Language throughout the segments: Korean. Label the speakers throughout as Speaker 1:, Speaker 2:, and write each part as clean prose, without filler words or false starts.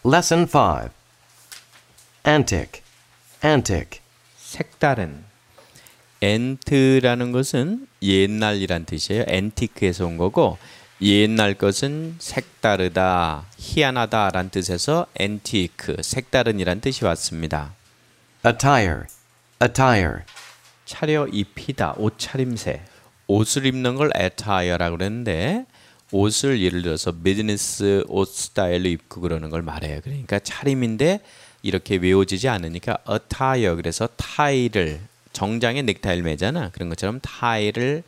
Speaker 1: Lesson 5. Antic, antic.
Speaker 2: 색다른. 엔트라는 것은 옛날이란 뜻이에요. 앤티크에서 온 거고 옛날 것은 색다르다, 희한하다란 뜻에서 앤티크, 색다른이란 뜻이 왔습니다.
Speaker 1: Attire, attire.
Speaker 2: 차려 입히다, 옷차림새. 옷을 입는 걸 attire라고 그러는데 옷을 예를 들어서 비즈니스 옷 스타일로 입고 그러는 걸 말해요. 그러니까 차림인데 이렇게 외워지지 않으니까 attire, 그래서 타이를, 정장에 넥타이를 매잖아. 그런 것처럼 타이를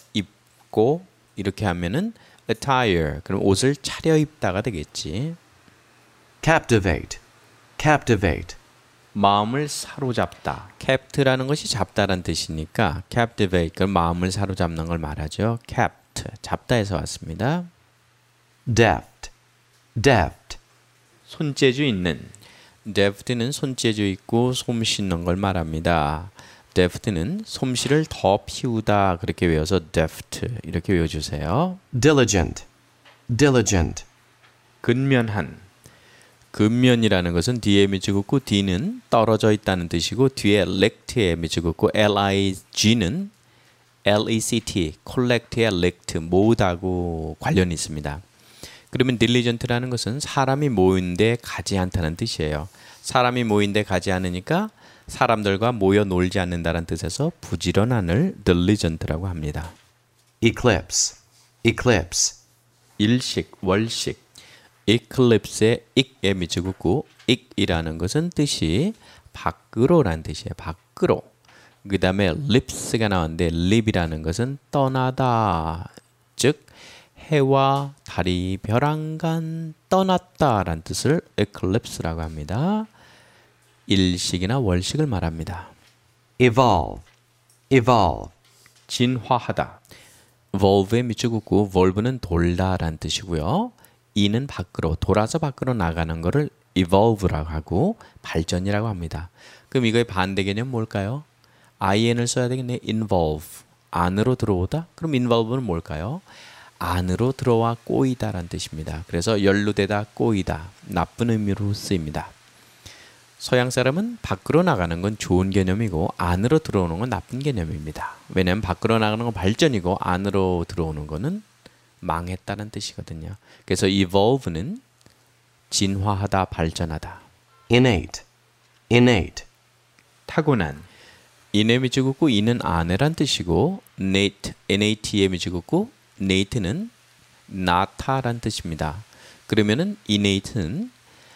Speaker 2: 입고 이렇게 하면은 attire, 그럼 옷을 차려입다가 되겠지.
Speaker 1: Captivate, captivate.
Speaker 2: 마음을 사로잡다. capt라는 것이 잡다란 뜻이니까 captivate, 그럼 마음을 사로잡는 걸 말하죠. capt, 잡다에서 왔습니다.
Speaker 1: Deft, deft.
Speaker 2: 손재주 있는. deft는 손재주 있고 솜 씻는 걸 말합니다. deft는 솜씨를 더 피우다, 그렇게 외워서 deft 이렇게 외워주세요.
Speaker 1: Diligent, diligent.
Speaker 2: 근면한. 근면이라는 것은 D에 밑줄 긋고 D는 떨어져 있다는 뜻이고 뒤에 lect에 밑줄 긋고 LIG는 LECT, collect의 lect, 모으다고 관련이 있습니다. 그러면 diligent라는 것은 사람이 모인데 가지 않다는 뜻이에요. 사람이 모인데 가지 않으니까 사람들과 모여 놀지 않는다는 뜻에서 부지런한을 diligent라고 합니다.
Speaker 1: Eclipse, eclipse.
Speaker 2: 일식, 월식. eclipse에 익에 밑줄 긋고 익이라는 것은 뜻이 밖으로라는 뜻이에요. 밖으로. 그 다음에 lips가 나왔는데 lip이라는 것은 떠나다, 즉 해와 달이 벼랑간 떠났다라는 뜻을 eclipse라고 합니다. 일식이나 월식을 말합니다.
Speaker 1: Evolve, evolve.
Speaker 2: 진화하다. volve에 밑줄 긋고 volve는 돌다라는 뜻이고요. 이는 밖으로, 돌아서 밖으로 나가는 것을 evolve라고 하고 발전이라고 합니다. 그럼 이거의 반대 개념 뭘까요? in을 써야 되겠네. involve, 안으로 들어오다. 그럼 involve는 뭘까요? 안으로 들어와 꼬이다라는 뜻입니다. 그래서 연루되다, 꼬이다, 나쁜 의미로 쓰입니다. 서양 사람은 밖으로 나가는 건 좋은 개념이고 안으로 들어오는 건 나쁜 개념입니다. 왜냐하면 밖으로 나가는 건 발전이고 안으로 들어오는 거는 망했다는 뜻이거든요. 그래서 evolve는 진화하다, 발전하다.
Speaker 1: Innate, innate.
Speaker 2: 타고난. 인에 밑줄 긋고 이는 안에란 뜻이고 innate, nate에 밑줄 긋고 nate는 나타란 뜻입니다. 그러면은 innate는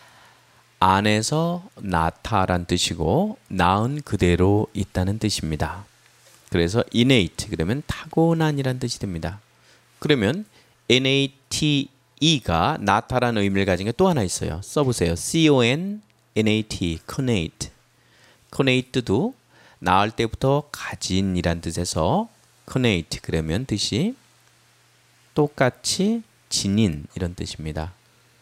Speaker 2: 안에서 나타란 뜻이고 나은 그대로 있다는 뜻입니다. 그래서 innate 그러면 타고난이란 뜻이 됩니다. 그러면 nate가 나타라는 의미를 가진 게 또 하나 있어요. 써보세요. connate, connate. connate도 나을 때부터 가진이란 뜻에서 connate 그러면 뜻이 똑같이 지닌 이런 뜻입니다.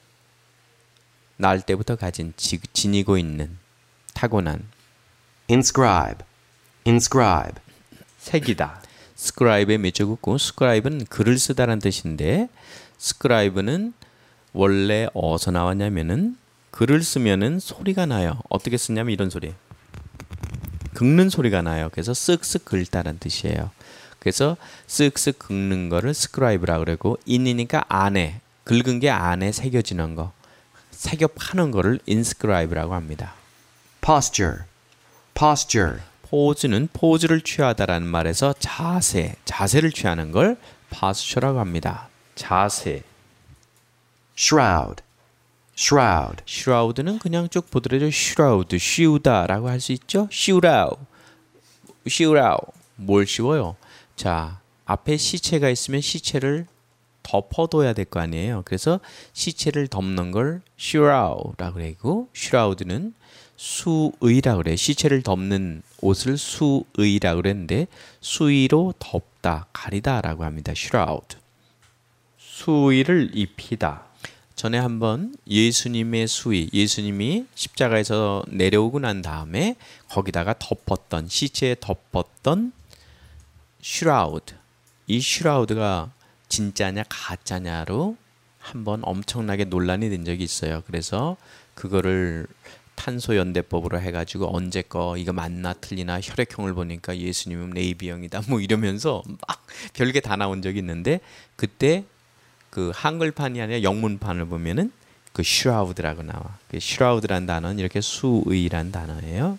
Speaker 2: 나을 때부터 가진, 지니고 있는, 타고난.
Speaker 1: Inscribe, inscribe.
Speaker 2: 새기다. scribe에 밑줄 긋고 scribe는 글을 쓰다라는 뜻인데 scribe는 원래 어디서 나왔냐면은 글을 쓰면은 소리가 나요. 어떻게 쓰냐면 이런 소리. 긁는 소리가 나요. 그래서 쓱쓱 긁다라는 뜻이에요. 그래서 쓱쓱 긁는 거를 scribe라고 그러고 in이니까 안에, 긁은 게 안에 새겨지는 거. 새겨 파는 거를 inscribe라고 합니다.
Speaker 1: Posture, posture.
Speaker 2: 포즈는 포즈를 취하다라는 말에서 자세, 자세를 취하는 걸 posture라고 합니다. 자세.
Speaker 1: Shroud, shroud.
Speaker 2: shroud는 그냥 쭉 보더라도 shroud, 씌우다라고 할 수 있죠. 씌우라우, 씌우라우. 뭘 씌워요? 자, 앞에 시체가 있으면 시체를 덮어둬야 될 거 아니에요. 그래서 시체를 덮는 걸 shroud라고 그러고 shroud는 수의라고 그래요. 시체를 덮는 옷을 수의라고 그랬는데 수의로 덮다, 가리다라고 합니다. shroud. 수의를 입히다. 전에 한번 예수님의 수의, 예수님이 십자가에서 내려오고 난 다음에 거기다가 덮었던, 시체에 덮었던 shroud. 이 shroud가 진짜냐 가짜냐로 한번 엄청나게 논란이 된 적이 있어요. 그래서 그거를 탄소연대법으로 해가지고 언제 거 이거 맞나 틀리나 혈액형을 보니까 예수님은 AB형이다 뭐 이러면서 막 별게 다 나온 적이 있는데 그때 그 한글판이 아니라 영문판을 보면은 그 shroud라고 나와. 그 shroud란 단어는 이렇게 수의란 단어예요.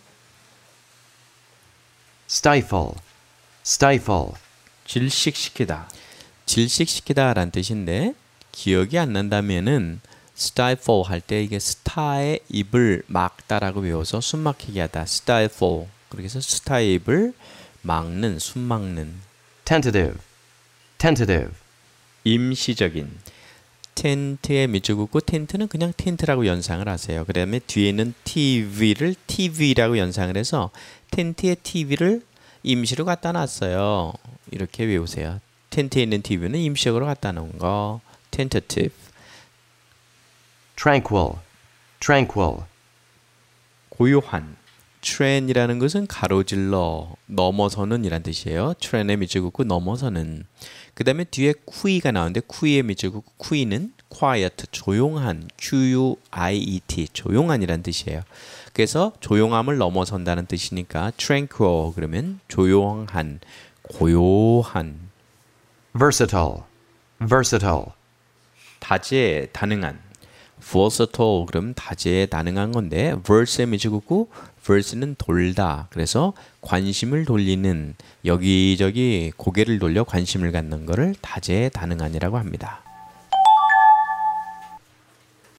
Speaker 1: stifle, stifle,
Speaker 2: 질식시키다. 질식시키다라는 뜻인데 기억이 안 난다면은 stifle 할 때 이게 스타의 입을 막다라고 외워서 숨 막히게 하다. stifle. 그래서 스타의 입을 막는, 숨 막는.
Speaker 1: tentative, tentative,
Speaker 2: 임시적인. 텐트에 밑줄 긋고 텐트는 그냥 텐트라고 연상을 하세요. 그 다음에 뒤에 있는 TV를 TV라고 연상을 해서 텐트에 TV를 임시로 갖다 놨어요. 이렇게 외우세요. 텐트에 있는 TV는 임시적으로 갖다 놓은 거. tentative.
Speaker 1: tranquil, tranquil,
Speaker 2: 고요한. 트렌이라는 것은 가로질러 넘어서는 이란 뜻이에요. 트렌에 밑줄 긋고 넘어서는. 그 다음에 뒤에 qui가 나오는데 qui에 밑줄 긋고 qui는 quiet, 조용한, Q-U-I-E-T, 조용한이란 뜻이에요. 그래서 조용함을 넘어선다는 뜻이니까 tranquil 그러면 조용한, 고요한.
Speaker 1: versatile, versatile,
Speaker 2: 다재다능한. versatile 그럼 다재다능한 건데 verse에 밑줄 긋고 verse는 돌다. 그래서 관심을 돌리는 여기저기 고개를 돌려 관심을 갖는 것을 다재다능한이라고 합니다.